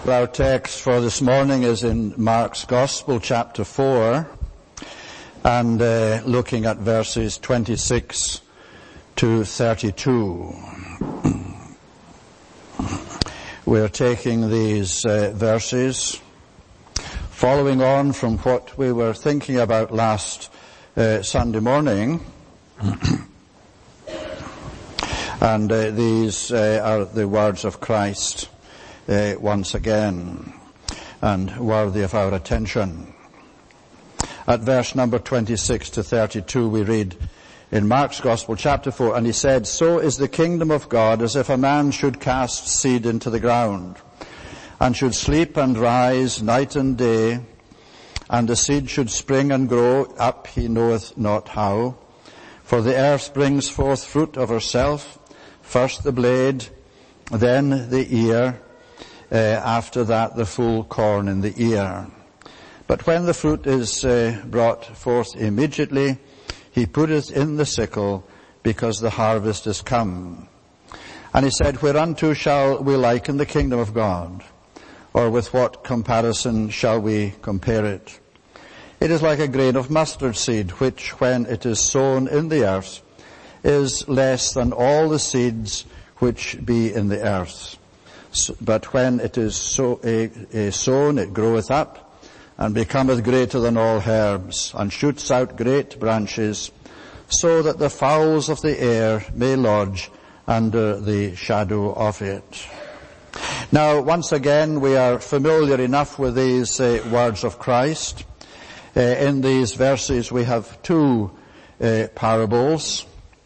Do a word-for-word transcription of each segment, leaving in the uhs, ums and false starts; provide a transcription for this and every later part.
Our text for this morning is in Mark's Gospel, chapter four, and uh, looking at verses twenty-six to thirty-two. We're taking these uh, verses, following on from what we were thinking about last uh, Sunday morning. And uh, these uh, are the words of Christ uh, once again, and worthy of our attention. At verse number twenty-six to thirty-two we read in Mark's Gospel, chapter four, and he said, "So is the kingdom of God as if a man should cast seed into the ground, and should sleep and rise night and day, and the seed should spring and grow up, he knoweth not how. For the earth brings forth fruit of herself, first the blade, then the ear, uh, after that the full corn in the ear. But when the fruit is uh, brought forth immediately, he putteth in the sickle, because the harvest is come. And he said, Whereunto shall we liken the kingdom of God? Or with what comparison shall we compare it? It is like a grain of mustard seed, which when it is sown in the earth, is less than all the seeds which be in the earth. So, but when it is so, a, a sown, it groweth up, and becometh greater than all herbs, and shoots out great branches, so that the fowls of the air may lodge under the shadow of it." Now, once again, we are familiar enough with these uh, words of Christ. Uh, in these verses we have two uh, parables.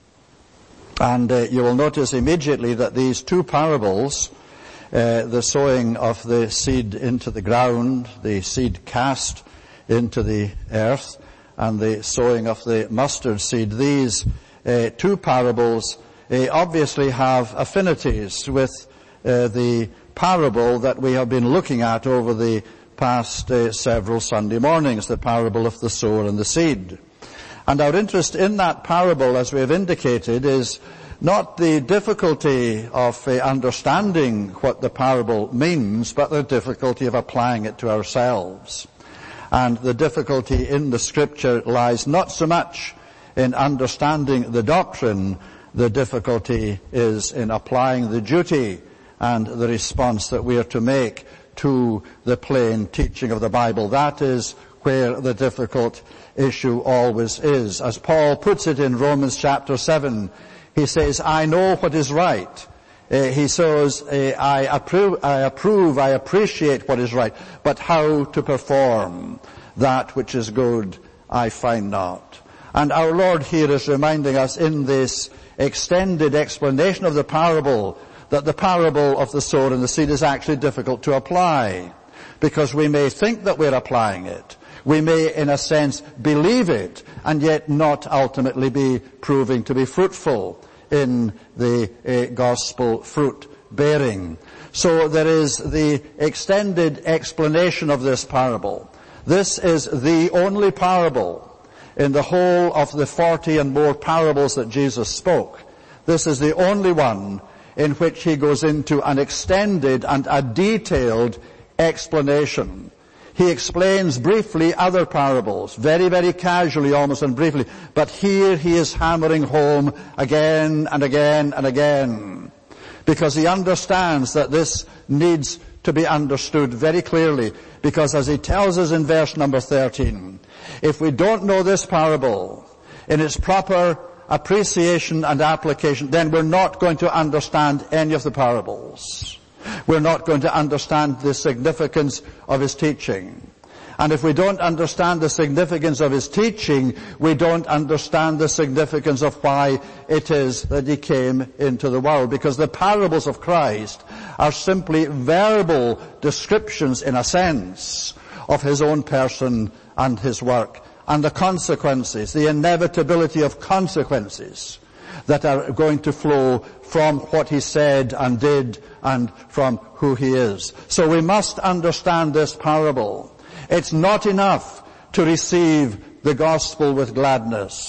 And uh, you will notice immediately that these two parables, uh, the sowing of the seed into the ground, the seed cast into the earth, and the sowing of the mustard seed, these uh, two parables uh, obviously have affinities with uh, the parable that we have been looking at over the past uh, several Sunday mornings, the parable of the sower and the seed. And our interest in that parable, as we have indicated, is not the difficulty of uh, understanding what the parable means, but the difficulty of applying it to ourselves. And the difficulty in the Scripture lies not so much in understanding the doctrine, the difficulty is in applying the duty and the response that we are to make to the plain teaching of the Bible. That is where the difficult issue always is. As Paul puts it in Romans chapter seven, he says, "I know what is right." Uh, he says, uh, I approve, I approve, I appreciate what is right, but how to perform that which is good, I find not. And our Lord here is reminding us in this extended explanation of the parable that the parable of the sower and the seed is actually difficult to apply, because we may think that we're applying it. We may, in a sense, believe it, and yet not ultimately be proving to be fruitful in the uh, gospel fruit bearing. So there is the extended explanation of this parable. This is the only parable in the whole of the forty and more parables that Jesus spoke. This is the only one in which he goes into an extended and a detailed explanation. He explains briefly other parables, very, very casually almost and briefly, but here he is hammering home again and again and again, because he understands that this needs to be understood very clearly, because as he tells us in verse number thirteen, if we don't know this parable in its proper appreciation and application, then we're not going to understand any of the parables. We're not going to understand the significance of his teaching. And if we don't understand the significance of his teaching, we don't understand the significance of why it is that he came into the world. Because the parables of Christ are simply verbal descriptions, in a sense, of his own person and his work, and the consequences, the inevitability of consequences that are going to flow from what he said and did and from who he is. So we must understand this parable. It's not enough to receive the gospel with gladness.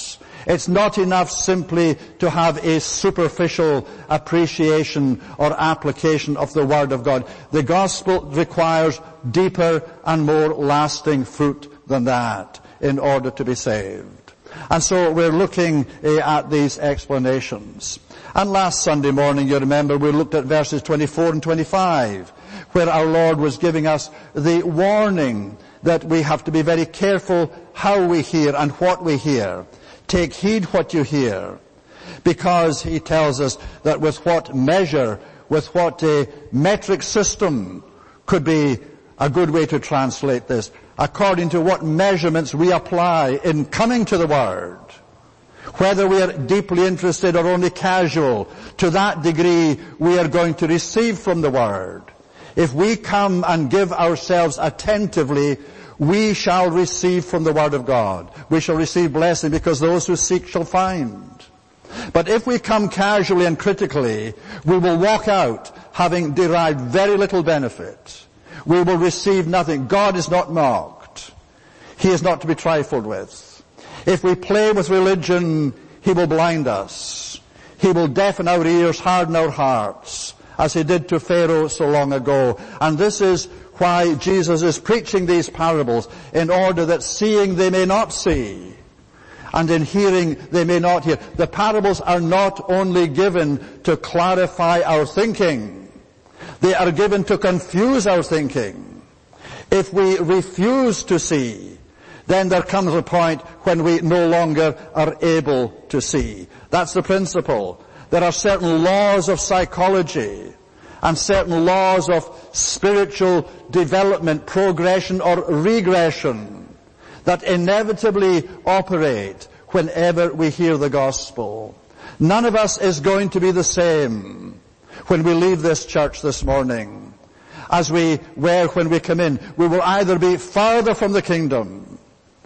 It's not enough simply to have a superficial appreciation or application of the Word of God. The gospel requires deeper and more lasting fruit than that in order to be saved. And so we're looking uh, at these explanations. And last Sunday morning, you remember, we looked at verses twenty-four and twenty-five, where our Lord was giving us the warning that we have to be very careful how we hear and what we hear. Take heed what you hear, because he tells us that with what measure, with what a metric system could be a good way to translate this, according to what measurements we apply in coming to the Word, whether we are deeply interested or only casual, to that degree we are going to receive from the Word. If we come and give ourselves attentively, we shall receive from the Word of God. We shall receive blessing, because those who seek shall find. But if we come casually and critically, we will walk out having derived very little benefit. We will receive nothing. God is not mocked. He is not to be trifled with. If we play with religion, he will blind us. He will deafen our ears, harden our hearts, as he did to Pharaoh so long ago. And this is why Jesus is preaching these parables, in order that seeing they may not see, and in hearing they may not hear. The parables are not only given to clarify our thinking, they are given to confuse our thinking. If we refuse to see, then there comes a point when we no longer are able to see. That's the principle. There are certain laws of psychology and certain laws of spiritual development, progression or regression, that inevitably operate whenever we hear the gospel. None of us is going to be the same when we leave this church this morning as we were when we come in. We will either be farther from the kingdom,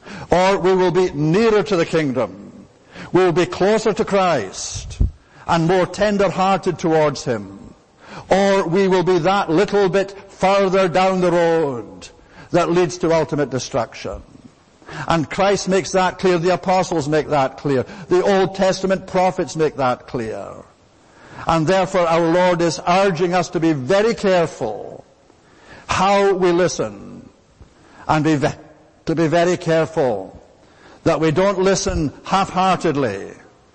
or we will be nearer to the kingdom. We will be closer to Christ and more tender-hearted towards him. Or we will be that little bit further down the road that leads to ultimate destruction. And Christ makes that clear. The apostles make that clear. The Old Testament prophets make that clear. And therefore our Lord is urging us to be very careful how we listen, and be ve- to be very careful that we don't listen half-heartedly,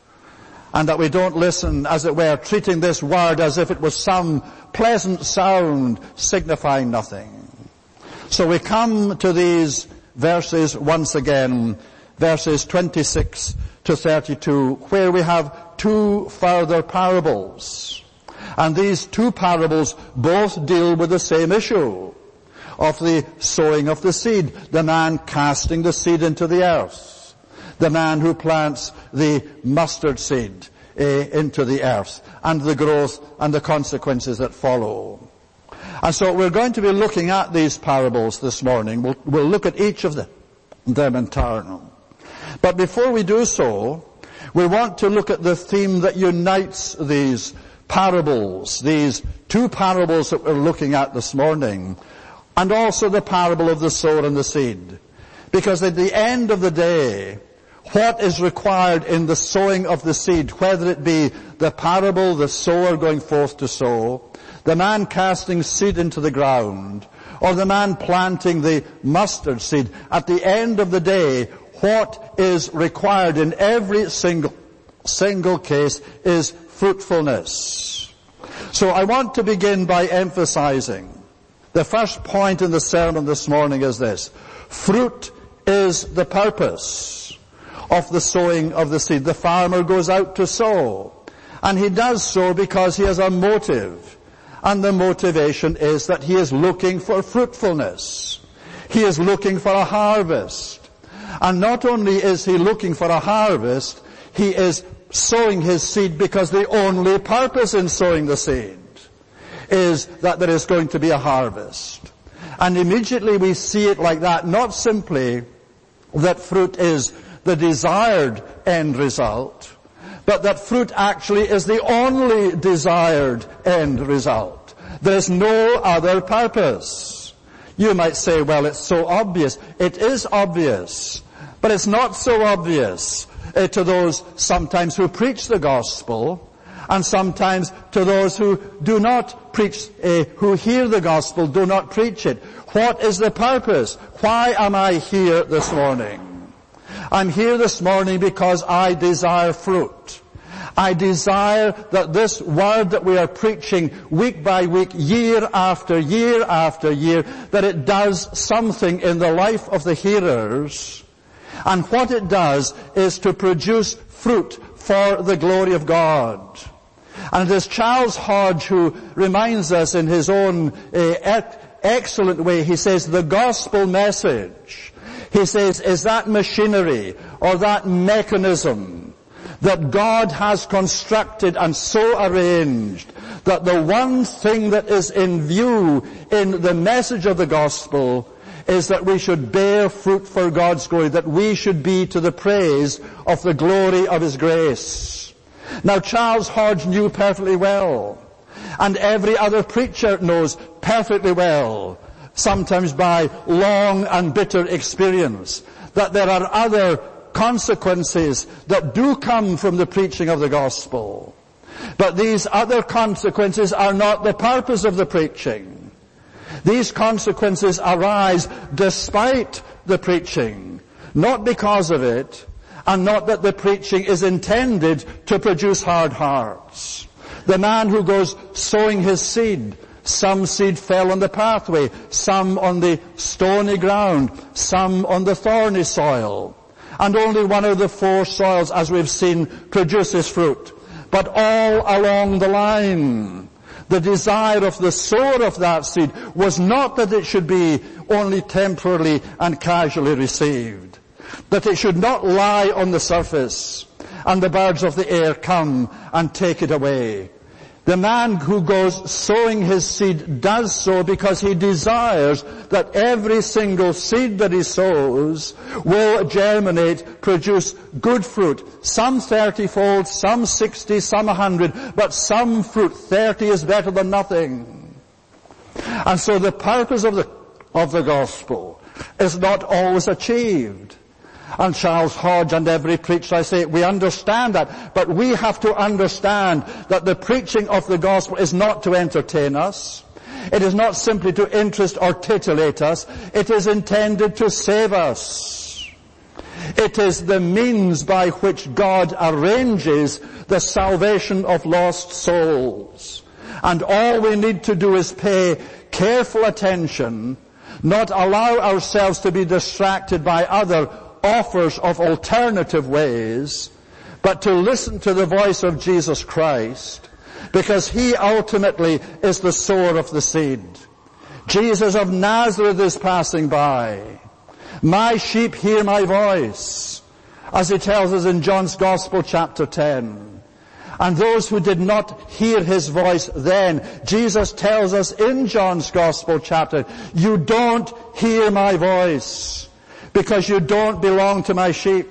and that we don't listen, as it were, treating this word as if it was some pleasant sound signifying nothing. So we come to these verses once again, verses twenty-six to thirty-two, where we have two further parables. And these two parables both deal with the same issue of the sowing of the seed, the man casting the seed into the earth, the man who plants the mustard seed uh, into the earth, and the growth and the consequences that follow. And so we're going to be looking at these parables this morning. We'll, we'll look at each of them, them in turn. But before we do so, we want to look at the theme that unites these parables, these two parables that we're looking at this morning, and also the parable of the sower and the seed. Because at the end of the day, what is required in the sowing of the seed, whether it be the parable, the sower going forth to sow, the man casting seed into the ground, or the man planting the mustard seed, at the end of the day, what is required in every single, single case is fruitfulness. So I want to begin by emphasizing the first point in the sermon this morning is this: fruit is the purpose of the sowing of the seed. The farmer goes out to sow, and he does so because he has a motive, and the motivation is that he is looking for fruitfulness. He is looking for a harvest. And not only is he looking for a harvest, he is sowing his seed because the only purpose in sowing the seed is that there is going to be a harvest. And immediately we see it like that, not simply that fruit is the desired end result, but that fruit actually is the only desired end result. There is no other purpose. You might say, well, it's so obvious. It is obvious, but it's not so obvious. uh, to those sometimes who preach the gospel, and sometimes to those who do not preach, uh, who hear the gospel, do not preach it. What is the purpose? Why am I here this morning? I'm here this morning because I desire fruit. I desire that this word that we are preaching week by week, year after year after year, that it does something in the life of the hearers. And what it does is to produce fruit for the glory of God. And it is Charles Hodge who reminds us in his own uh, excellent way. He says, the gospel message, he says, is that machinery or that mechanism that God has constructed and so arranged that the one thing that is in view in the message of the gospel is that we should bear fruit for God's glory, that we should be to the praise of the glory of His grace. Now, Charles Hodge knew perfectly well, and every other preacher knows perfectly well, sometimes by long and bitter experience, that there are other consequences that do come from the preaching of the gospel. But these other consequences are not the purpose of the preaching. These consequences arise despite the preaching, not because of it, and not that the preaching is intended to produce hard hearts. The man who goes sowing his seed, some seed fell on the pathway, some on the stony ground, some on the thorny soil. And only one of the four soils, as we've seen, produces fruit. But all along the line, the desire of the sower of that seed was not that it should be only temporarily and casually received, that it should not lie on the surface and the birds of the air come and take it away. The man who goes sowing his seed does so because he desires that every single seed that he sows will germinate, produce good fruit. Some thirty-fold, some sixty, some a hundred, but some fruit. Thirty is better than nothing. And so the purpose of the, of the gospel is not always achieved. And Charles Hodge and every preacher, I say, we understand that. But we have to understand that the preaching of the gospel is not to entertain us. It is not simply to interest or titillate us. It is intended to save us. It is the means by which God arranges the salvation of lost souls. And all we need to do is pay careful attention, not allow ourselves to be distracted by other offers of alternative ways, but to listen to the voice of Jesus Christ, because He ultimately is the sower of the seed. Jesus of Nazareth is passing by. My sheep hear my voice, as He tells us in John's Gospel chapter ten. And those who did not hear His voice then, Jesus tells us in John's Gospel chapter, you don't hear my voice, because you don't belong to my sheep.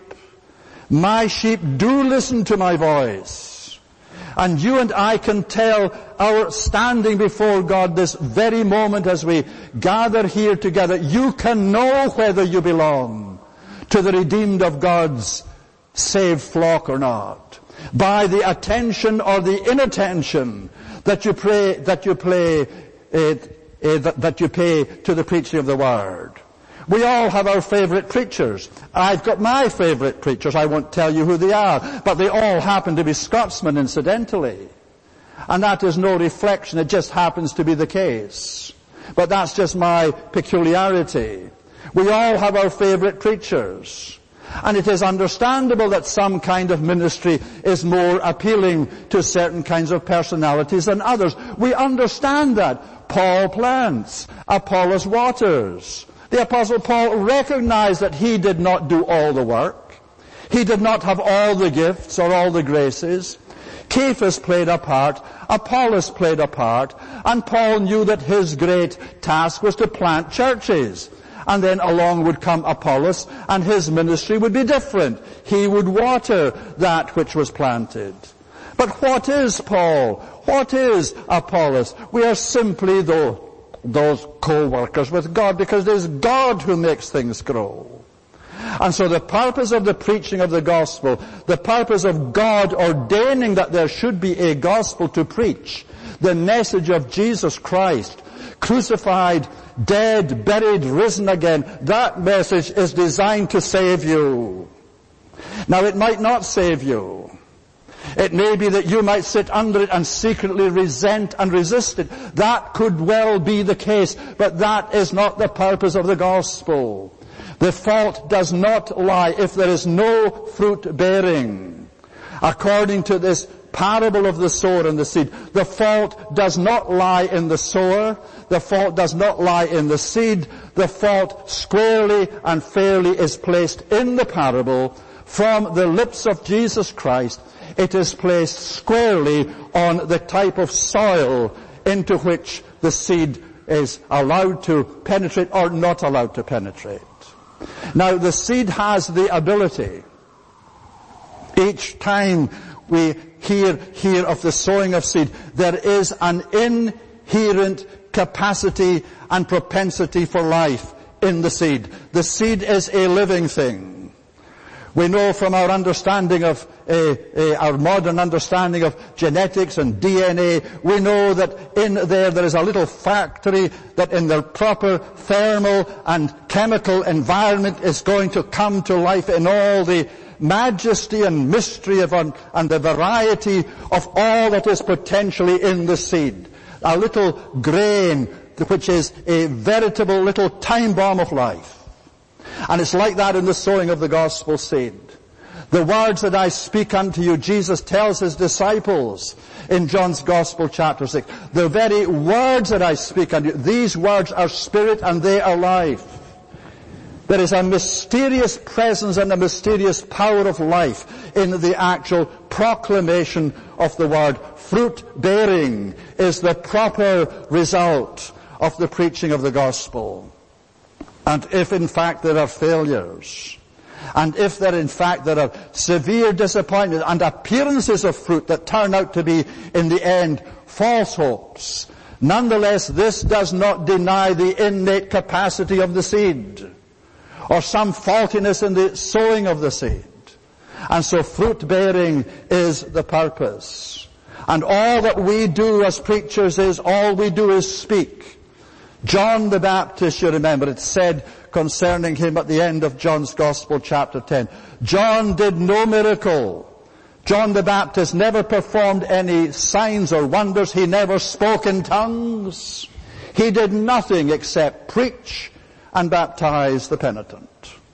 My sheep do listen to my voice. And you and I can tell our standing before God this very moment as we gather here together. You can know whether you belong to the redeemed of God's saved flock or not, by the attention or the inattention that you pray, that you play, uh, uh, that, that you pay to the preaching of the word. We all have our favourite preachers. I've got my favourite preachers. I won't tell you who they are, but they all happen to be Scotsmen incidentally. And that is no reflection, it just happens to be the case. But that's just my peculiarity. We all have our favourite preachers. And it is understandable that some kind of ministry is more appealing to certain kinds of personalities than others. We understand that. Paul plants, Apollos waters. The Apostle Paul recognized that he did not do all the work. He did not have all the gifts or all the graces. Cephas played a part, Apollos played a part, and Paul knew that his great task was to plant churches. And then along would come Apollos, and his ministry would be different. He would water that which was planted. But what is Paul? What is Apollos? We are simply those, those co-workers with God, because it is God who makes things grow. And so the purpose of the preaching of the gospel, the purpose of God ordaining that there should be a gospel to preach, the message of Jesus Christ, crucified, dead, buried, risen again, that message is designed to save you. Now it might not save you. It may be that you might sit under it and secretly resent and resist it. That could well be the case, but that is not the purpose of the gospel. The fault does not lie if there is no fruit bearing. According to this parable of the sower and the seed, the fault does not lie in the sower. The fault does not lie in the seed. The fault squarely and fairly is placed in the parable from the lips of Jesus Christ. It is placed squarely on the type of soil into which the seed is allowed to penetrate or not allowed to penetrate. Now, the seed has the ability. Each time we hear, hear of the sowing of seed, there is an inherent capacity and propensity for life in the seed. The seed is a living thing. We know from our understanding of, uh, uh, our modern understanding of genetics and D N A, we know that in there there is a little factory that in the proper thermal and chemical environment is going to come to life in all the majesty and mystery of un, and the variety of all that is potentially in the seed. A little grain which is a veritable little time bomb of life. And it's like that in the sowing of the gospel seed. The words that I speak unto you, Jesus tells his disciples in John's Gospel chapter six. The very words that I speak unto you, these words are spirit and they are life. There is a mysterious presence and a mysterious power of life in the actual proclamation of the word. Fruit bearing is the proper result of the preaching of the gospel. And if in fact there are failures, and if there in fact there are severe disappointments and appearances of fruit that turn out to be in the end false hopes, nonetheless this does not deny the innate capacity of the seed, or some faultiness in the sowing of the seed. And so fruit bearing is the purpose. And all that we do as preachers is, all we do is speak. John the Baptist, you remember, it said concerning him at the end of John's Gospel chapter ten, John did no miracle. John the Baptist never performed any signs or wonders. He never spoke in tongues. He did nothing except preach and baptize the penitent.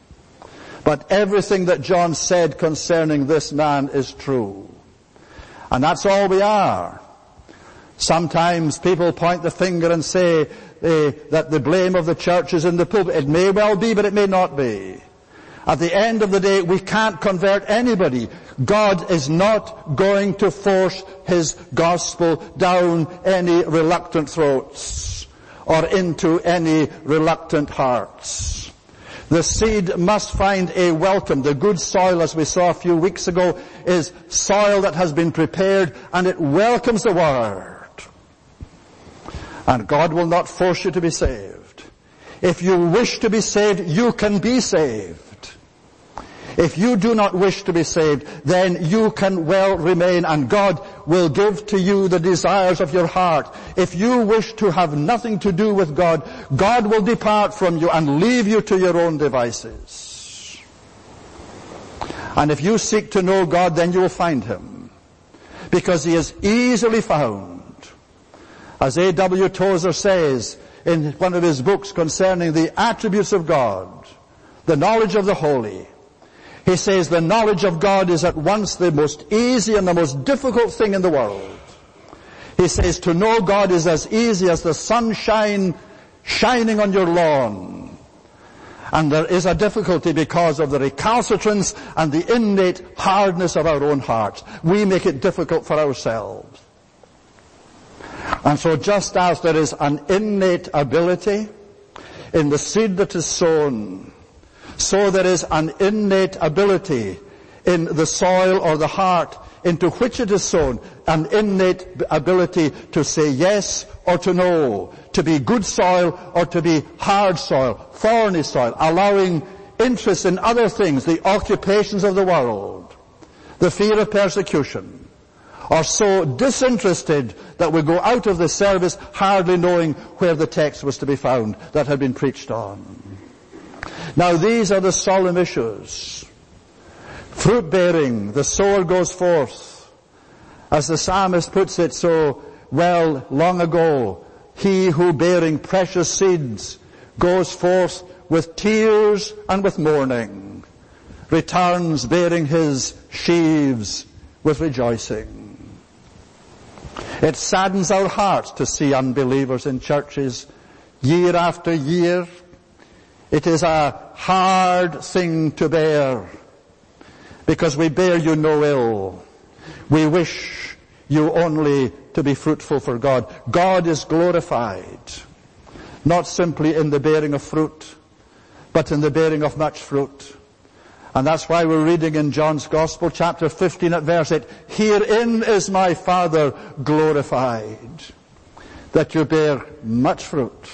But everything that John said concerning this man is true. And that's all we are. Sometimes people point the finger and say uh, that the blame of the church is in the pulpit. It may well be, but it may not be. At the end of the day, we can't convert anybody. God is not going to force his gospel down any reluctant throats or into any reluctant hearts. The seed must find a welcome. The good soil, as we saw a few weeks ago, is soil that has been prepared and it welcomes the word. And God will not force you to be saved. If you wish to be saved, you can be saved. If you do not wish to be saved, then you can well remain, and God will give to you the desires of your heart. If you wish to have nothing to do with God, God will depart from you and leave you to your own devices. And if you seek to know God, then you will find him, because he is easily found. As A W Tozer says in one of his books concerning the attributes of God, the knowledge of the holy, he says the knowledge of God is at once the most easy and the most difficult thing in the world. He says to know God is as easy as the sunshine shining on your lawn. And there is a difficulty because of the recalcitrance and the innate hardness of our own hearts. We make it difficult for ourselves. And so just as there is an innate ability in the seed that is sown, so there is an innate ability in the soil or the heart into which it is sown, an innate ability to say yes or to no, to be good soil or to be hard soil, thorny soil, allowing interest in other things, the occupations of the world, the fear of persecution, or so disinterested that we go out of the service hardly knowing where the text was to be found that had been preached on. Now these are the solemn issues. Fruit bearing, the sower goes forth. As the psalmist puts it so well long ago, he who bearing precious seeds goes forth with tears and with mourning, returns bearing his sheaves with rejoicing. It saddens our hearts to see unbelievers in churches year after year. It is a hard thing to bear, because we bear you no ill. We wish you only to be fruitful for God. God is glorified, not simply in the bearing of fruit, but in the bearing of much fruit. And that's why we're reading in John's Gospel, chapter fifteen at verse eight, herein is my Father glorified, that you bear much fruit,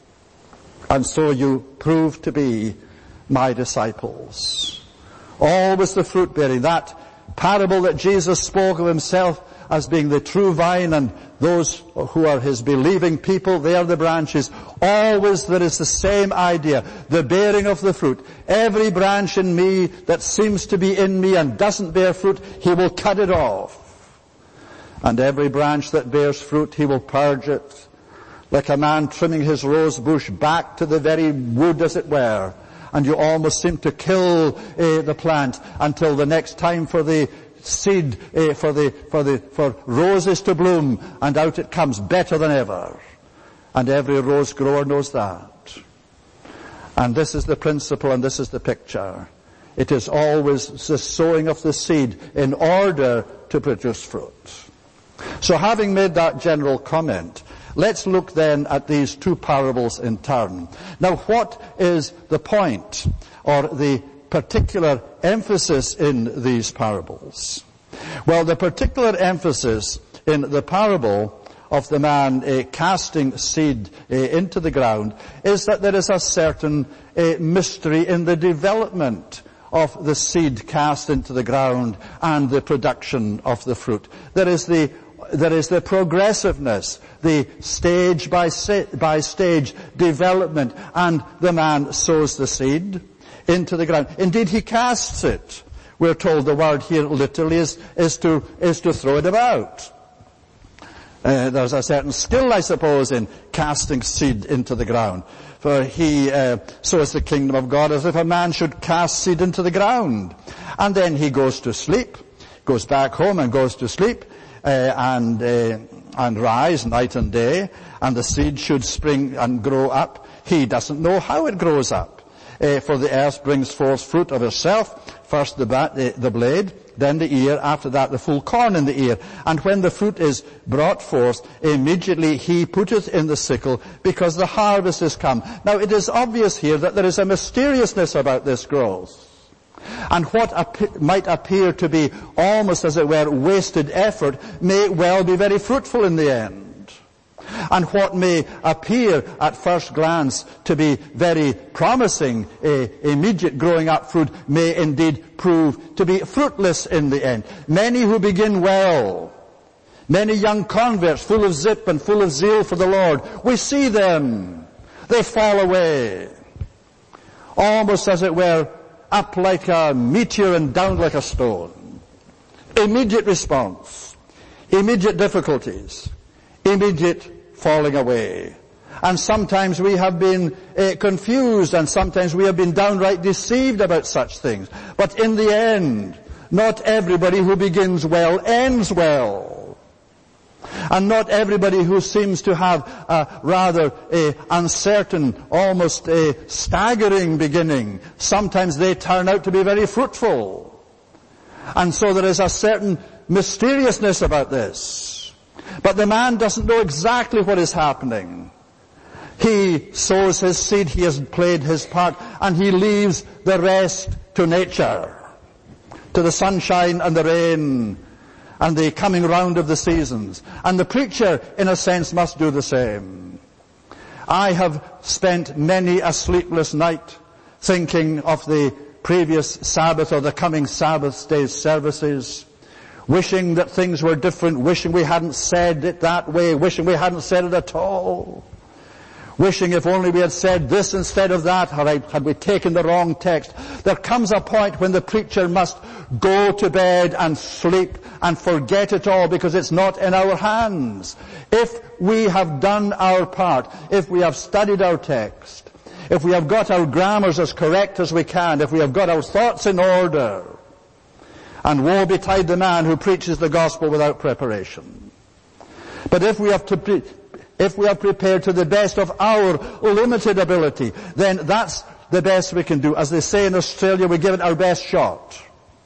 and so you prove to be my disciples. Always the fruit bearing. That parable that Jesus spoke of himself as being the true vine, and those who are his believing people, they are the branches. Always there is the same idea, the bearing of the fruit. Every branch in me that seems to be in me and doesn't bear fruit, he will cut it off. And every branch that bears fruit, he will purge it, like a man trimming his rose bush back to the very wood, as it were. And you almost seem to kill uh, the plant until the next time for the seed, uh, for the, for the, for roses to bloom, and out it comes better than ever. And every rose grower knows that. And this is the principle, and this is the picture. It is always the sowing of the seed in order to produce fruit. So having made that general comment, let's look then at these two parables in turn. Now what is the point, or the particular emphasis in these parables? Well, the particular emphasis in the parable of the man uh, casting seed uh, into the ground is that there is a certain uh, mystery in the development of the seed cast into the ground and the production of the fruit. There is the There is the progressiveness, the stage by, by stage development, and the man sows the seed into the ground. Indeed, he casts it. We're told the word here literally is, is to, is to throw it about. Uh, there's a certain skill, I suppose, in casting seed into the ground. For he uh, sows the kingdom of God as if a man should cast seed into the ground. And then he goes to sleep, goes back home and goes to sleep, Uh, and uh, and rise night and day, and the seed should spring and grow up. He doesn't know how it grows up, uh, for the earth brings forth fruit of herself, first the, ba- the, the blade, then the ear, after that the full corn in the ear. And when the fruit is brought forth, immediately he putteth in the sickle, because the harvest is come. Now it is obvious here that there is a mysteriousness about this growth. And what ap- might appear to be almost, as it were, wasted effort may well be very fruitful in the end. And what may appear at first glance to be very promising, uh, immediate growing up fruit may indeed prove to be fruitless in the end. Many who begin well, many young converts full of zip and full of zeal for the Lord, we see them, they fall away, almost as it were, up like a meteor and down like a stone. Immediate response, immediate difficulties, immediate falling away. And sometimes we have been uh, confused, and sometimes we have been downright deceived about such things. But in the end, not everybody who begins well ends well. And not everybody who seems to have a rather a uncertain, almost a staggering beginning, sometimes they turn out to be very fruitful. And so there is a certain mysteriousness about this. But the man doesn't know exactly what is happening. He sows his seed, he has played his part, and he leaves the rest to nature, to the sunshine and the rain, and the coming round of the seasons. And the preacher, in a sense, must do the same. I have spent many a sleepless night thinking of the previous Sabbath or the coming Sabbath day's services, wishing that things were different, wishing we hadn't said it that way, wishing we hadn't said it at all, wishing if only we had said this instead of that, had we taken the wrong text. There comes a point when the preacher must go to bed and sleep and forget it all because it's not in our hands. If we have done our part, if we have studied our text, if we have got our grammars as correct as we can, if we have got our thoughts in order, and woe betide the man who preaches the gospel without preparation. But if we have to pre- if we are prepared to the best of our limited ability, then that's the best we can do. As they say in Australia, we give it our best shot.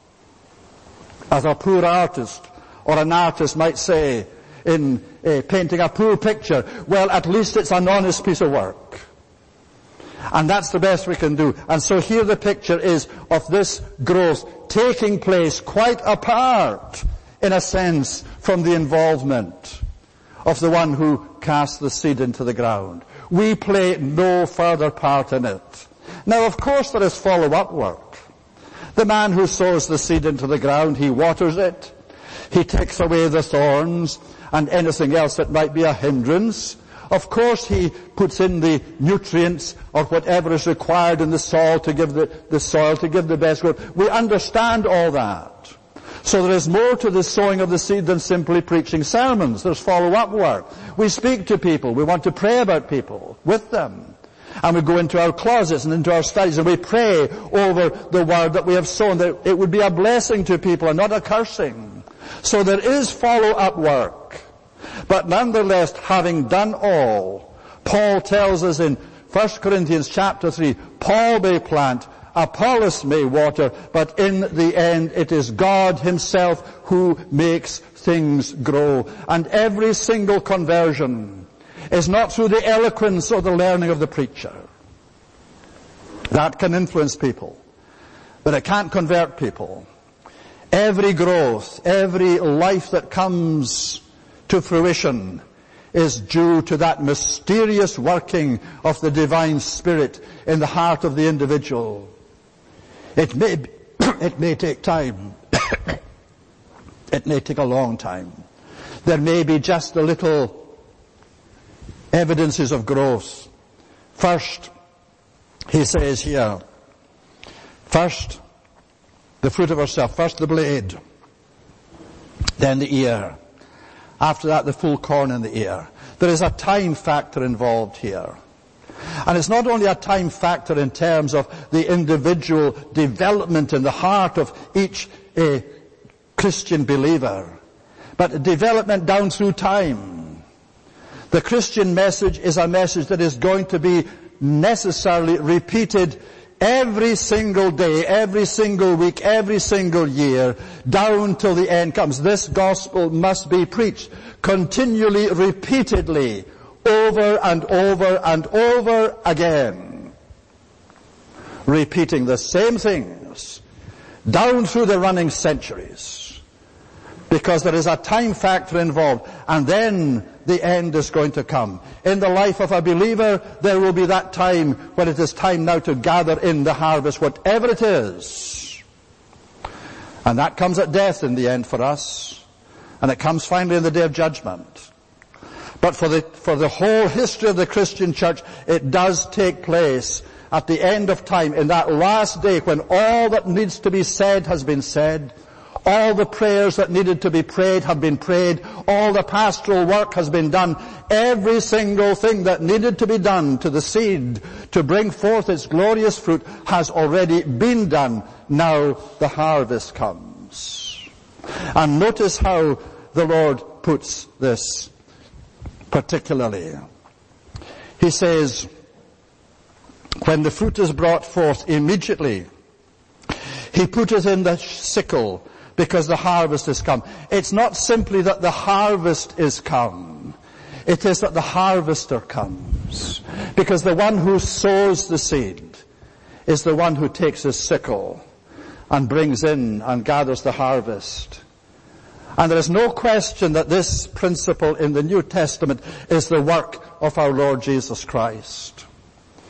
As a poor artist, or an artist might say in uh, painting a poor picture, well, at least it's an honest piece of work. And that's the best we can do. And so here the picture is of this growth taking place quite apart, in a sense, from the involvement of the one who cast the seed into the ground. We play no further part in it. Now, of course, there is follow-up work. The man who sows the seed into the ground, he waters it, he takes away the thorns and anything else that might be a hindrance. Of course, he puts in the nutrients or whatever is required in the soil to give the, the soil to give the best growth. We understand all that. So there is more to the sowing of the seed than simply preaching sermons. There's follow-up work. We speak to people. We want to pray about people with them. And we go into our closets and into our studies and we pray over the word that we have sown, that it would be a blessing to people and not a cursing. So there is follow-up work. But nonetheless, having done all, Paul tells us in First Corinthians chapter three, Paul may plant, Apollos may water, but in the end it is God himself who makes things grow. And every single conversion is not through the eloquence or the learning of the preacher. That can influence people, but it can't convert people. Every growth, every life that comes to fruition is due to that mysterious working of the divine Spirit in the heart of the individual. It may, it may take time. It may take a long time. There may be just a little evidences of growth. First, he says here, first the fruit of herself, first the blade, then the ear. After that, the full corn in the ear. There is a time factor involved here. And it's not only a time factor in terms of the individual development in the heart of each uh, Christian believer, but development down through time. The Christian message is a message that is going to be necessarily repeated every single day, every single week, every single year, down till the end comes. This gospel must be preached continually, repeatedly, over and over and over again. Repeating the same things down through the running centuries. Because there is a time factor involved, and then the end is going to come. In the life of a believer, there will be that time when it is time now to gather in the harvest, whatever it is. And that comes at death in the end for us. And it comes finally in the day of judgment. But for the, for the whole history of the Christian church, it does take place at the end of time, in that last day when all that needs to be said has been said, all the prayers that needed to be prayed have been prayed. All the pastoral work has been done. Every single thing that needed to be done to the seed to bring forth its glorious fruit has already been done. Now the harvest comes. And notice how the Lord puts this particularly. He says, when the fruit is brought forth immediately, he putteth in the sickle, because the harvest is come. It's not simply that the harvest is come. It is that the harvester comes. Because the one who sows the seed is the one who takes his sickle and brings in and gathers the harvest. And there is no question that this principle in the New Testament is the work of our Lord Jesus Christ.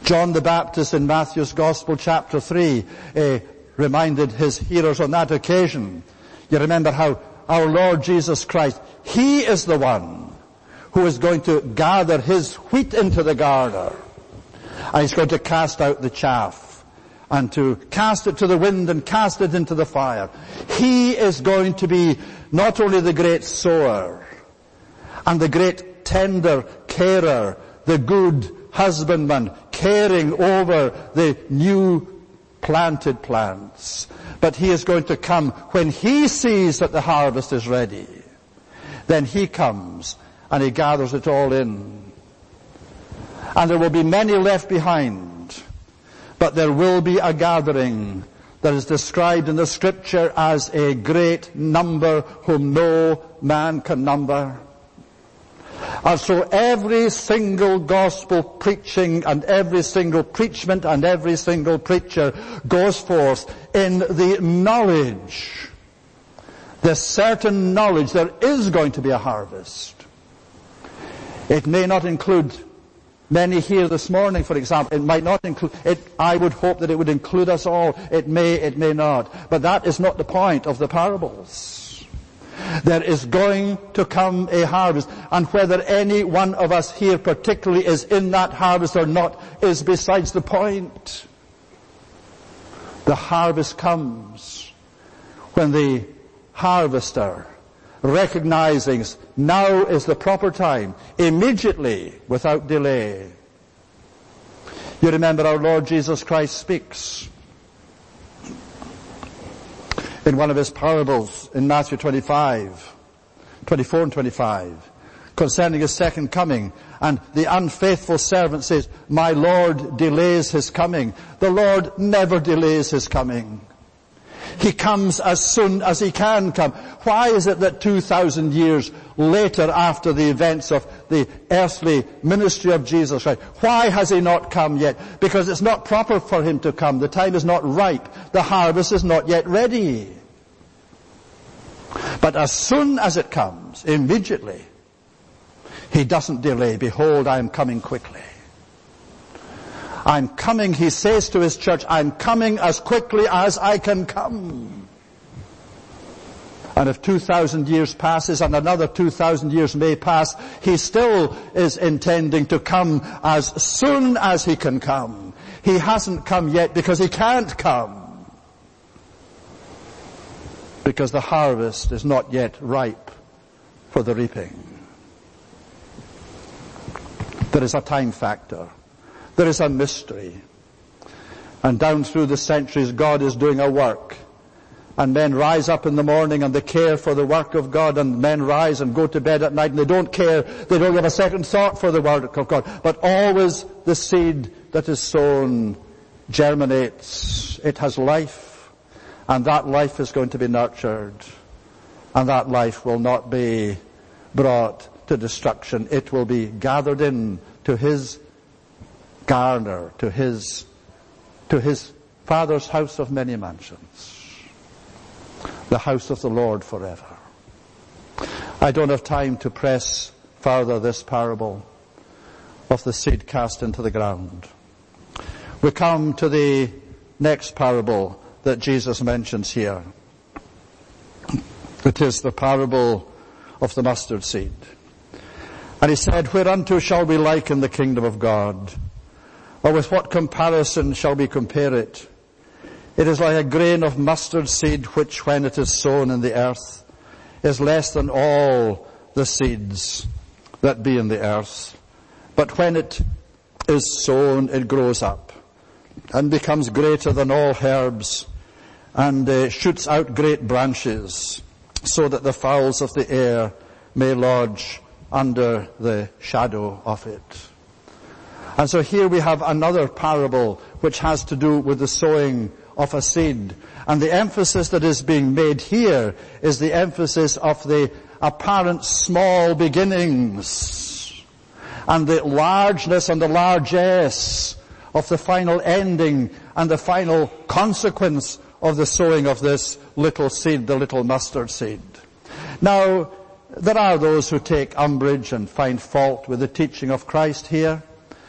John the Baptist in Matthew's Gospel chapter three uh, reminded his hearers on that occasion. You remember how our Lord Jesus Christ, He is the one who is going to gather His wheat into the garner. And He's going to cast out the chaff and to cast it to the wind and cast it into the fire. He is going to be not only the great sower and the great tender carer, the good husbandman caring over the new planted plants, but He is going to come when He sees that the harvest is ready. Then He comes and He gathers it all in. And there will be many left behind, but there will be a gathering that is described in the Scripture as a great number whom no man can number. And so every single gospel preaching and every single preachment and every single preacher goes forth in the knowledge, the certain knowledge there is going to be a harvest. It may not include many here this morning, for example. It might not include, it, I would hope that it would include us all. It may, it may not. But that is not the point of the parables. There is going to come a harvest, and whether any one of us here particularly is in that harvest or not is besides the point. The harvest comes when the harvester, recognizing now is the proper time, immediately, without delay. You remember our Lord Jesus Christ speaks in one of His parables in Matthew twenty-five, twenty-four and twenty-five, concerning His second coming. And the unfaithful servant says, my Lord delays His coming. The Lord never delays His coming. He comes as soon as He can come. Why is it that two thousand years later, after the events of the earthly ministry of Jesus Christ, why has He not come yet? Because it's not proper for Him to come. The time is not ripe. The harvest is not yet ready. But as soon as it comes, immediately, He doesn't delay. Behold, I am coming quickly. I'm coming, He says to His church, I'm coming as quickly as I can come. And if two thousand years passes and another two thousand years may pass, He still is intending to come as soon as He can come. He hasn't come yet because He can't come. Because the harvest is not yet ripe for the reaping. There is a time factor. There is a mystery. And down through the centuries, God is doing a work. And men rise up in the morning and they care for the work of God, and men rise and go to bed at night and they don't care, they don't have a second thought for the work of God. But always the seed that is sown germinates. It has life, and that life is going to be nurtured. And that life will not be brought to destruction. It will be gathered in to His garner, to his, to his Father's house of many mansions. The house of the Lord forever. I don't have time to press further this parable of the seed cast into the ground. We come to the next parable that Jesus mentions here. It is the parable of the mustard seed. And He said, whereunto shall we liken the kingdom of God? Or with what comparison shall we compare it? It is like a grain of mustard seed, which when it is sown in the earth is less than all the seeds that be in the earth. But when it is sown, it grows up and becomes greater than all herbs, and uh, shoots out great branches, so that the fowls of the air may lodge under the shadow of it. And so here we have another parable which has to do with the sowing of a seed. And the emphasis that is being made here is the emphasis of the apparent small beginnings and the largeness and the largesse of the final ending and the final consequence of the sowing of this little seed, the little mustard seed. Now, there are those who take umbrage and find fault with the teaching of Christ here.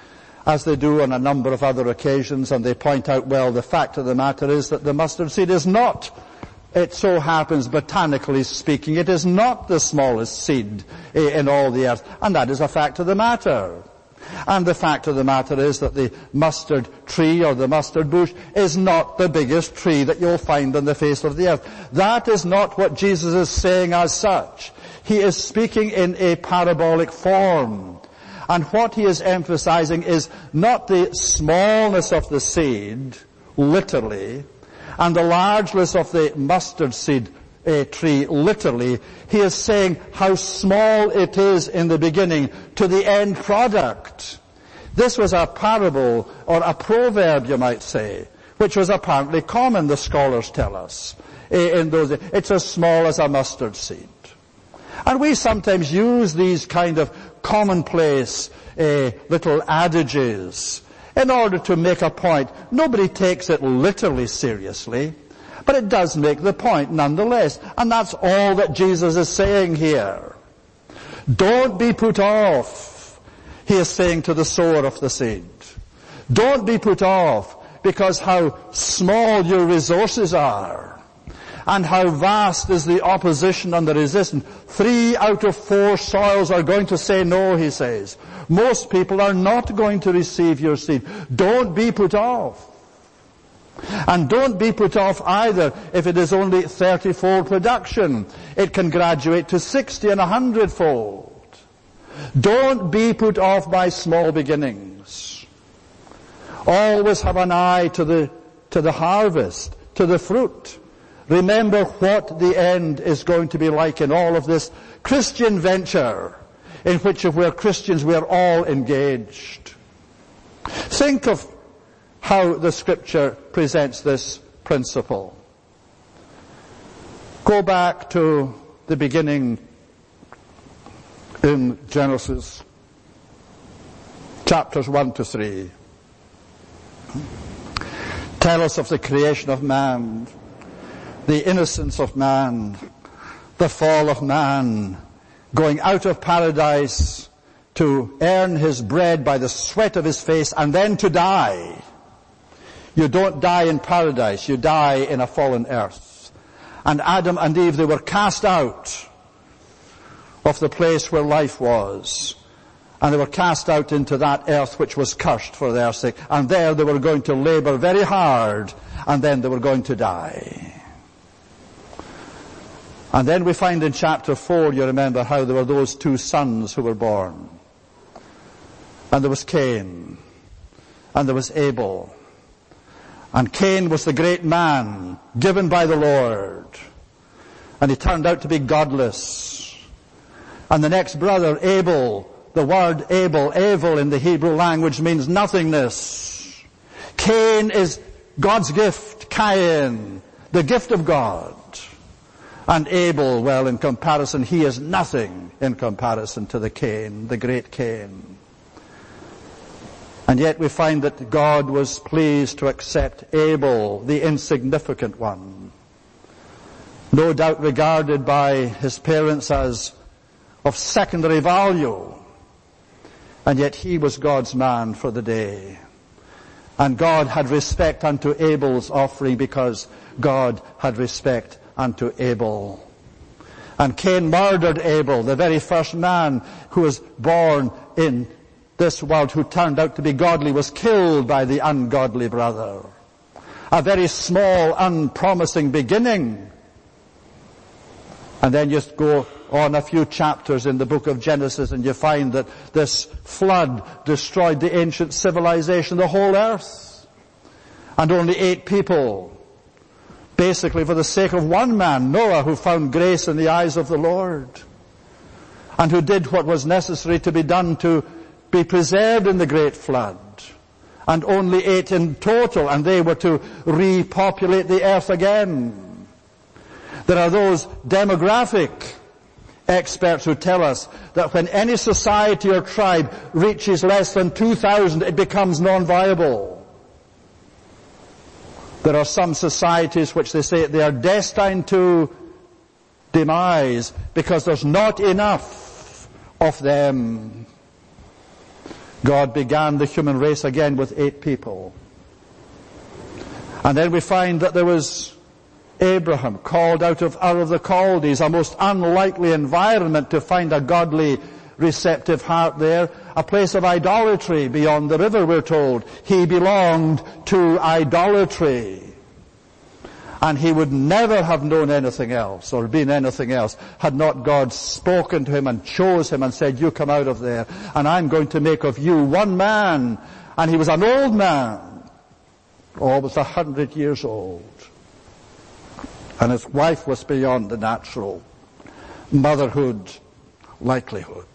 as they do on a number of other occasions, and they point out, well, the fact of the matter is that the mustard seed is not, it so happens, botanically speaking, it is not the smallest seed in all the earth, and that is a fact of the matter. And the fact of the matter is that the mustard tree or the mustard bush is not the biggest tree that you'll find on the face of the earth. That is not what Jesus is saying as such. He is speaking in a parabolic form. And what he is emphasizing is not the smallness of the seed, literally, and the largeness of the mustard seed a tree, literally. He is saying how small it is in the beginning to the end product. This was a parable, or a proverb you might say, which was apparently common, the scholars tell us, in those days. It's as small as a mustard seed. And we sometimes use these kind of commonplace uh, little adages in order to make a point. Nobody takes it literally seriously, but it does make the point nonetheless. And that's all that Jesus is saying here. Don't be put off, he is saying to the sower of the seed. Don't be put off because how small your resources are and how vast is the opposition and the resistance. Three out of four soils are going to say no, he says. Most people are not going to receive your seed. Don't be put off. And don't be put off either if it is only thirty-fold production. It can graduate to sixty and a hundred-fold. Don't be put off by small beginnings. Always have an eye to the, to the harvest, to the fruit. Remember what the end is going to be like in all of this Christian venture in which if we're Christians we are all engaged. Think of how the Scripture presents this principle. Go back to the beginning in Genesis, chapters one to three. Tell us of the creation of man, the innocence of man, the fall of man, going out of paradise to earn his bread by the sweat of his face and then to die. You don't die in paradise, you die in a fallen earth. And Adam and Eve, they were cast out of the place where life was. And they were cast out into that earth which was cursed for their sake. And there they were going to labor very hard, and then they were going to die. And then we find in chapter four, you remember how there were those two sons who were born. And there was Cain, and there was Abel. And Cain was the great man given by the Lord. And he turned out to be godless. And the next brother, Abel, the word Abel, Abel in the Hebrew language means nothingness. Cain is God's gift, Cain, the gift of God. And Abel, well, in comparison, he is nothing in comparison to the Cain, the great Cain. And yet we find that God was pleased to accept Abel, the insignificant one, no doubt regarded by his parents as of secondary value. And yet he was God's man for the day. And God had respect unto Abel's offering because God had respect unto Abel. And Cain murdered Abel, the very first man who was born in this world, who turned out to be godly, was killed by the ungodly brother. A very small, unpromising beginning. And then you go on a few chapters in the book of Genesis and you find that this flood destroyed the ancient civilization, the whole earth. And only eight people, basically for the sake of one man, Noah, who found grace in the eyes of the Lord. And who did what was necessary to be done to be preserved in the great flood. And only eight in total, and they were to repopulate the earth again. There are those demographic experts who tell us that when any society or tribe reaches less than two thousand, it becomes non-viable. There are some societies which they say they are destined to demise because there's not enough of them God began the human race again with eight people. And then we find that there was Abraham, called out of Ur of the Chaldees, a most unlikely environment to find a godly, receptive heart there. A place of idolatry beyond the river, we're told. He belonged to idolatry. And he would never have known anything else or been anything else had not God spoken to him and chose him and said, you come out of there and I'm going to make of you one man. And he was an old man, almost a hundred years old. And his wife was beyond the natural motherhood likelihood.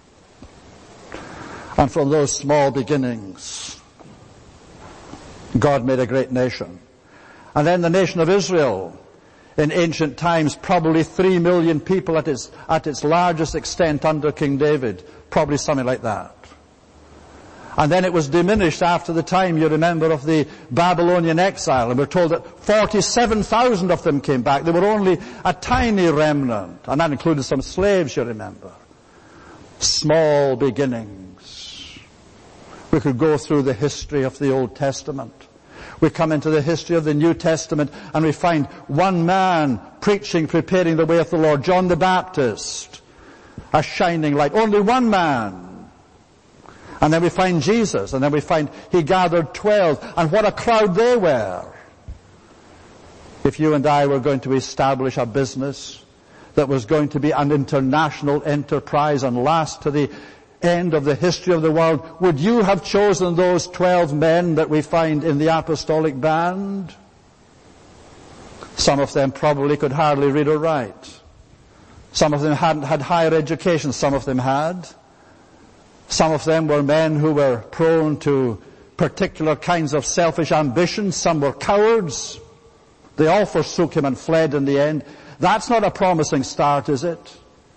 And from those small beginnings, God made a great nation. And then the nation of Israel, in ancient times, probably three million people at its, at its largest extent under King David, probably something like that. And then it was diminished after the time, you remember, of the Babylonian exile, and we're told that forty-seven thousand of them came back. They were only a tiny remnant, and that included some slaves, you remember. Small beginnings. We could go through the history of the Old Testament. We come into the history of the New Testament and we find one man preaching, preparing the way of the Lord, John the Baptist, a shining light. Only one man. And then we find Jesus, and then we find he gathered twelve, and what a crowd they were. If you and I were going to establish a business that was going to be an international enterprise and last to the end of the history of the world, would you have chosen those twelve men that we find in the apostolic band? Some of them probably could hardly read or write. Some of them hadn't had higher education. Some of them had. Some of them were men who were prone to particular kinds of selfish ambitions. Some were cowards. They all forsook him and fled in the end. That's not a promising start, is it?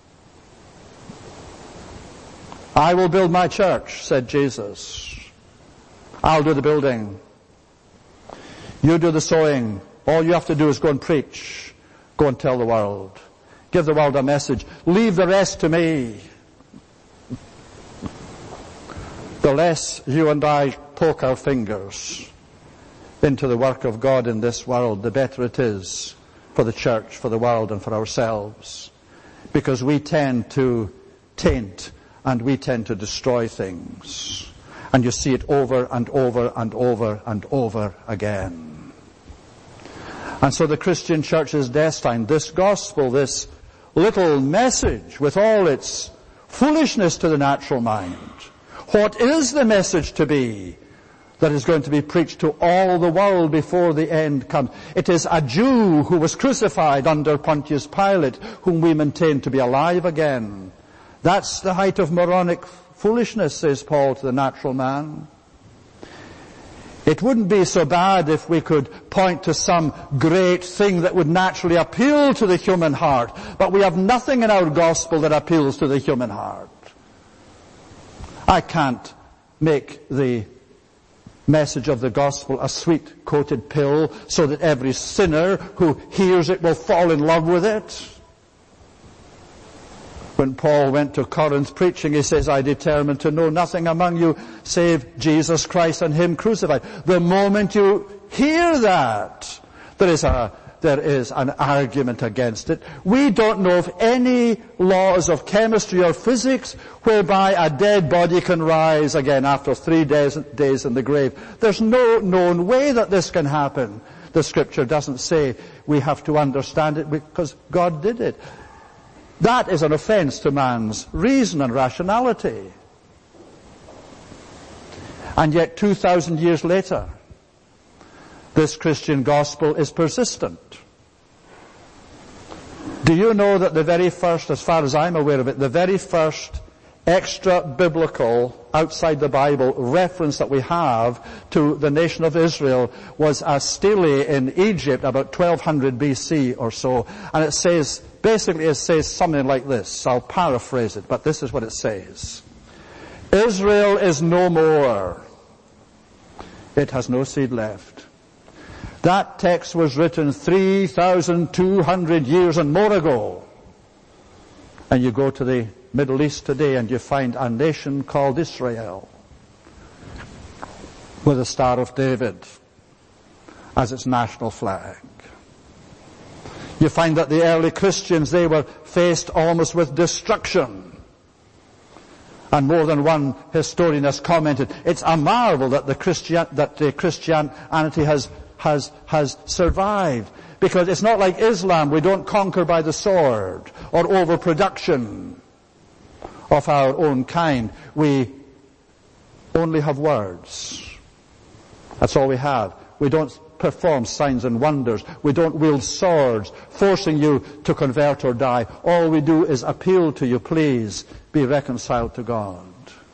I will build my church, said Jesus. I'll do the building. You do the sowing. All you have to do is go and preach. Go and tell the world. Give the world a message. Leave the rest to me. The less you and I poke our fingers into the work of God in this world, the better it is for the church, for the world, and for ourselves. Because we tend to taint and we tend to destroy things. And you see it over and over and over and over again. And so the Christian church is destined. This gospel, this little message with all its foolishness to the natural mind. What is the message to be that is going to be preached to all the world before the end comes? It is a Jew who was crucified under Pontius Pilate, whom we maintain to be alive again. That's the height of moronic foolishness, says Paul to the natural man. It wouldn't be so bad if we could point to some great thing that would naturally appeal to the human heart, but we have nothing in our gospel that appeals to the human heart. I can't make the message of the gospel a sweet-coated pill so that every sinner who hears it will fall in love with it. When Paul went to Corinth preaching, he says, I determined to know nothing among you save Jesus Christ and Him crucified. The moment you hear that, there is a, there is an argument against it. We don't know of any laws of chemistry or physics whereby a dead body can rise again after three days, days in the grave. There's no known way that this can happen. The scripture doesn't say we have to understand it because God did it. That is an offense to man's reason and rationality. And yet two thousand years later, this Christian gospel is persistent. Do you know that the very first, as far as I'm aware of it, the very first extra-biblical, outside the Bible, reference that we have to the nation of Israel was a stele in Egypt about twelve hundred B C or so. And it says, basically it says something like this. I'll paraphrase it, but this is what it says. Israel is no more. It has no seed left. That text was written three thousand two hundred years and more ago. And you go to the Middle East today and you find a nation called Israel. with the Star of David as its national flag. You find that the early Christians, they were faced almost with destruction. And more than one historian has commented, it's a marvel that the Christian, that the Christianity has, has, has survived. Because it's not like Islam, we don't conquer by the sword or overproduction of our own kind. We only have words. That's all we have. We don't perform signs and wonders. We don't wield swords, forcing you to convert or die. All we do is appeal to you, please be reconciled to God.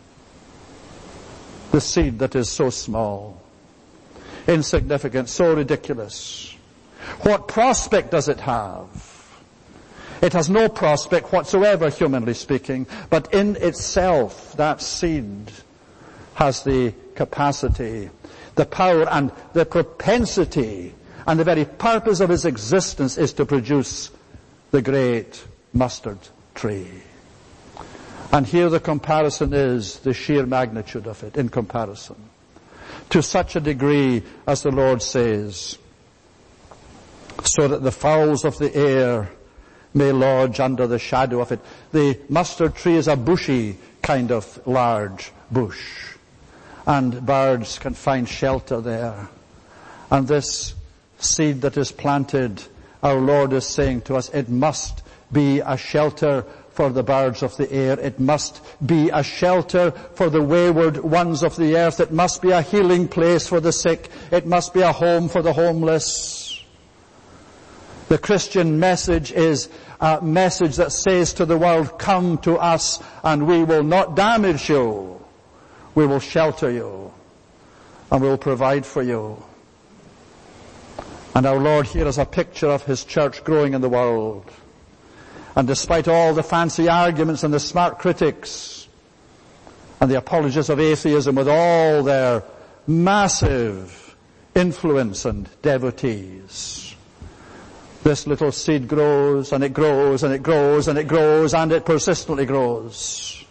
The seed that is so small, insignificant, so ridiculous. What prospect does it have? It has no prospect whatsoever, humanly speaking, but in itself, that seed has the capacity, the power, and the propensity, and the very purpose of its existence is to produce the great mustard tree. And here the comparison is the sheer magnitude of it in comparison. To such a degree, as the Lord says, so that the fowls of the air may lodge under the shadow of it. The mustard tree is a bushy kind of large bush, and birds can find shelter there. And this seed that is planted, our Lord is saying to us, it must be a shelter for the birds of the air. It must be a shelter for the wayward ones of the earth. It must be a healing place for the sick. It must be a home for the homeless. The Christian message is a message that says to the world, come to us and we will not damage you. We will shelter you and we will provide for you. And our Lord here is a picture of His church growing in the world. And despite all the fancy arguments and the smart critics and the apologists of atheism with all their massive influence and devotees, this little seed grows and it grows and it grows and it grows and it persistently grows.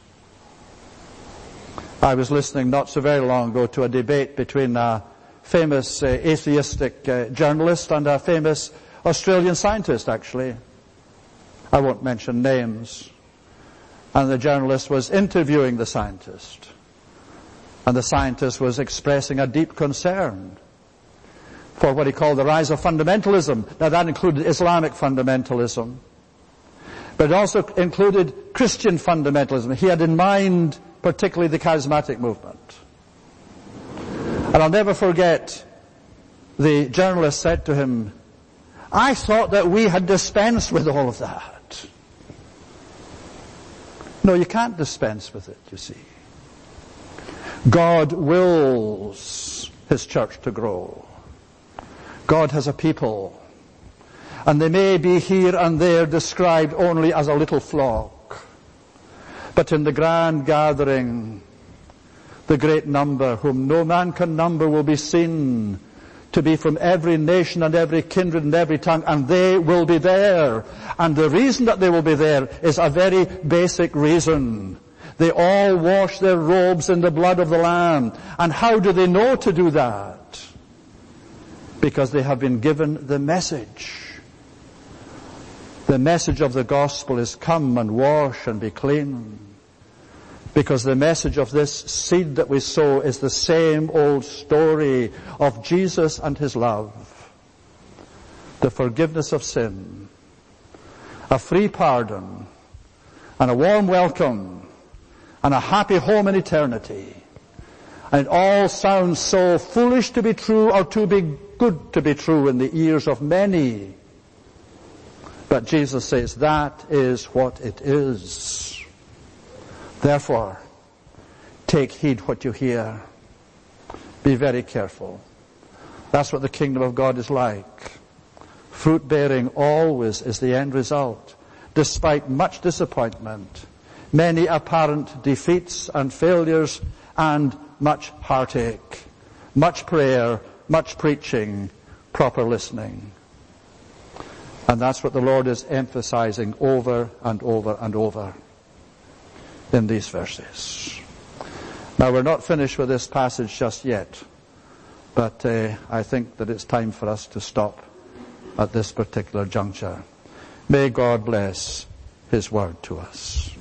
I was listening not so very long ago to a debate between a famous uh, atheistic uh, journalist and a famous Australian scientist, actually. I won't mention names. And the journalist was interviewing the scientist. And the scientist was expressing a deep concern for what he called the rise of fundamentalism. Now that included Islamic fundamentalism, but it also included Christian fundamentalism. He had in mind particularly the charismatic movement. And I'll never forget, the journalist said to him, I thought that we had dispensed with all of that. No, you can't dispense with it, you see. God wills His church to grow. God has a people, and they may be here and there described only as a little flock. But in the grand gathering, the great number, whom no man can number, will be seen to be from every nation and every kindred and every tongue, and they will be there. And the reason that they will be there is a very basic reason. They all wash their robes in the blood of the Lamb. And how do they know to do that? Because they have been given the message. The message of the gospel is come and wash and be clean. Because the message of this seed that we sow is the same old story of Jesus and His love. The forgiveness of sin, a free pardon, and a warm welcome, and a happy home in eternity. And it all sounds so foolish to be true or too big good to be true in the ears of many. But Jesus says that is what it is. Therefore, take heed what you hear. Be very careful. That's what the kingdom of God is like. Fruit bearing always is the end result, despite much disappointment, many apparent defeats and failures, and much heartache, much prayer, much preaching, proper listening. And that's what the Lord is emphasizing over and over and over in these verses. Now, we're not finished with this passage just yet. But uh, I think that it's time for us to stop at this particular juncture. May God bless His word to us.